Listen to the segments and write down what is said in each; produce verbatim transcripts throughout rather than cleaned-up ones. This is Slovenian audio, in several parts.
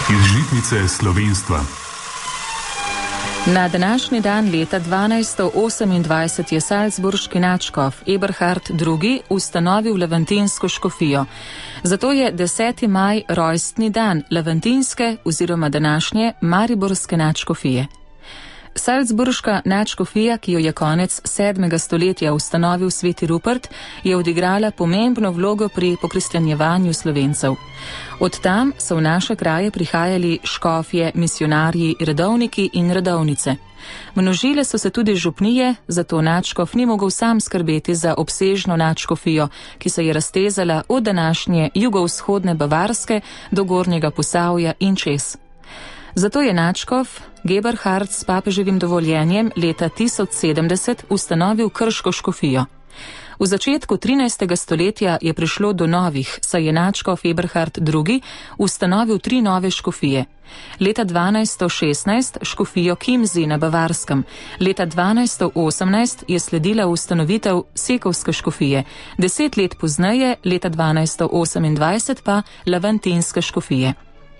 Iz žitnice slovenstva. Na današnji dan leta dvanajsto osemindvajset je salzburški nadškof Eberhard drugi. ustanovil levantinsko škofijo. Zato je deseti maj rojstni dan levantinske oziroma današnje mariborske nadškofije. Salzburška nadškofija, ki jo je konec sedmega stoletja ustanovil sveti Rupert, je odigrala pomembno vlogo pri pokristjanjevanju Slovencev. Od tam so v naše kraje prihajali škofje, misionarji, redovniki in redovnice. Množile so se tudi župnije, zato nadškof ni mogel sam skrbeti za obsežno nadškofijo, ki se je raztezala od današnje jugovzhodne Bavarske do Gornjega Posavja in čez. Zato je nadškof Eberhard s papeževim dovoljenjem leta tisoč sedemdeset ustanovil krško škofijo. V začetku trinajstega stoletja je prišlo do novih, saj je nadškof Eberhard drugi. ustanovil tri nove škofije. Leta dvanajsto šestnajst škofijo Kimzi na Bavarskem, leta dvanajsto osemnajst je sledila ustanovitev Sekovske škofije, deset let pozneje, leta dvanajsto osemindvajset pa levantinske škofije.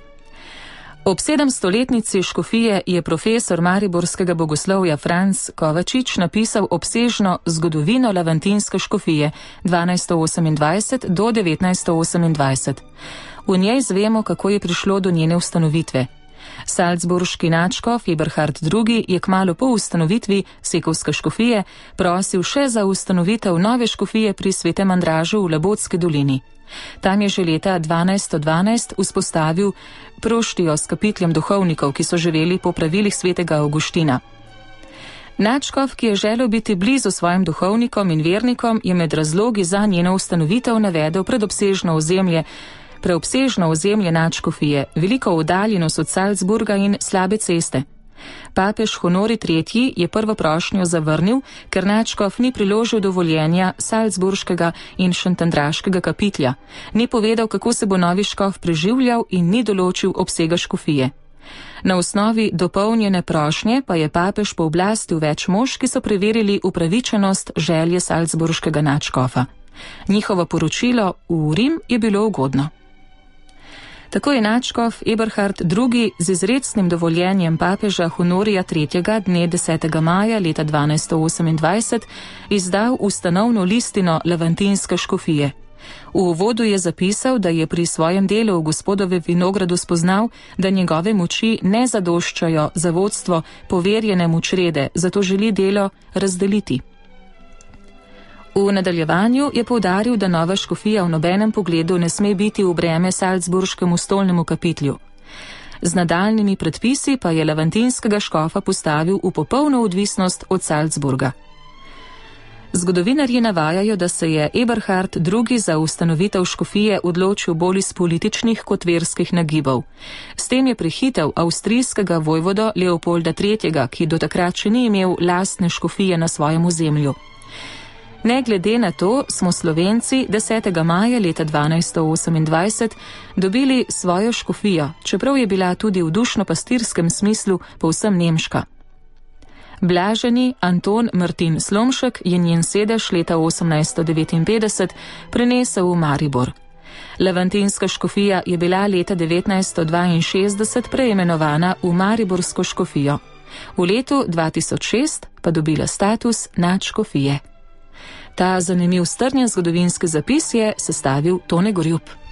Ob sedemstoletnici škofije je profesor mariborskega bogoslovja Franc Kovačič napisal obsežno zgodovino levantinske škofije dvanajsto osemindvajset do devetnajsto osemindvajset. V njej zvemo, kako je prišlo do njene ustanovitve. Salzburški nadškof Eberhard drugi. je kmalu po ustanovitvi Sekovske škofije prosil še za ustanovitev nove škofije pri Svetem Andražu v Labotski dolini. Tam je že leta dvanajsto dvanajst vzpostavil proštijo s kapitljem duhovnikov, ki so živeli po pravilih svetega Avguština. Nadškof, ki je želel biti blizu svojim duhovnikom in vernikom, je med razlogi za njeno ustanovitev navedel predobsežno ozemlje, preobsežno ozemlje nadškofije, veliko oddaljenost od Salzburga in slabe ceste. Papež Honori tretji. je prvo prošnjo zavrnil, ker nadškof ni priložil dovoljenja salzburškega in šentendraškega kapitlja, ni povedal, kako se bo novi škof preživljal in ni določil obsega škofije. Na osnovi dopolnjene prošnje pa je papež pooblastil več mož, ki so preverili upravičenost želje salzburškega nadškofa. Njihovo poročilo v Rim je bilo ugodno. Tako je nadškof Eberhard drugi. z izrecnim dovoljenjem papeža Honorija tretjega. dne desetega maja leta dvanajsto osemindvajset izdal ustanovno listino levantinske škofije. V uvodu je zapisal, da je pri svojem delu v Gospodove vinogradu spoznal, da njegove moči ne zadoščajo za vodstvo poverjene mu črede, zato želi delo razdeliti. V nadaljevanju je poudaril, da nova škofija v nobenem pogledu ne sme biti v breme salzburškemu stolnemu kapitlju. Z nadaljnimi predpisi pa je levantinskega škofa postavil v popolno odvisnost od Salzburga. Zgodovinarji navajajo, da se je Eberhard drugi. za ustanovitev škofije odločil bolj iz političnih kot verskih nagibov. S tem je prehitev avstrijskega vojvodo Leopolda tretjega., ki do takrat še ni imel lastne škofije na svojem ozemlju. Ne glede na to smo Slovenci desetega maja leta dvanajsto osemindvajset dobili svojo škofijo, čeprav je bila tudi v dušno-pastirskem smislu povsem nemška. Blaženi Anton Martin Slomšek je njen sedež leta osemnajsto devetinpetdeset prenesel v Maribor. Levantinska škofija je bila leta devetnajsto dvainšestdeset preimenovana v Mariborsko škofijo. V letu dva tisoč šest pa dobila status nadškofije. Ta zanimiv strnjen zgodovinski zapis je sestavil Tone Gorjup.